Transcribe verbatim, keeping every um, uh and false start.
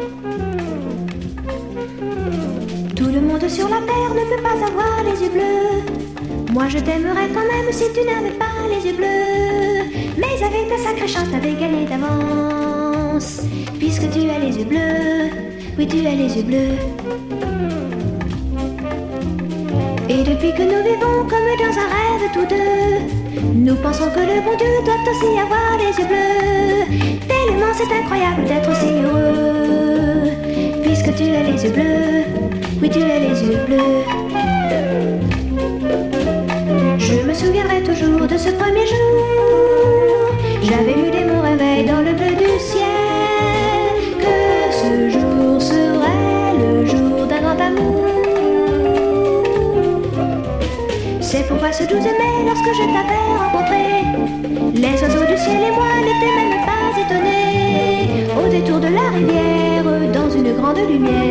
Tout le monde sur la terre ne peut pas avoir les yeux bleus. Moi je t'aimerais quand même si tu n'avais pas les yeux bleus. Mais avec ta sacrée chance t'avais gagné d'avance, puisque tu as les yeux bleus, oui tu as les yeux bleus. Et depuis que nous vivons comme dans un rêve tous deux, nous pensons que le bon Dieu doit aussi avoir les yeux bleus. Tellement c'est incroyable d'être aussi heureux, puisque tu as les yeux bleus, oui tu as les yeux bleus. Je me souviendrai toujours de ce premier jour. J'avais lu dès mon réveil dans le bleu du ciel que ce jour serait le jour d'un grand amour. C'est pourquoi ce douze mai, lorsque je t'avais rencontré, les oiseaux du ciel et moi n'étaient même pas étonnés. Au détour de la rivière, dans une grande lumière,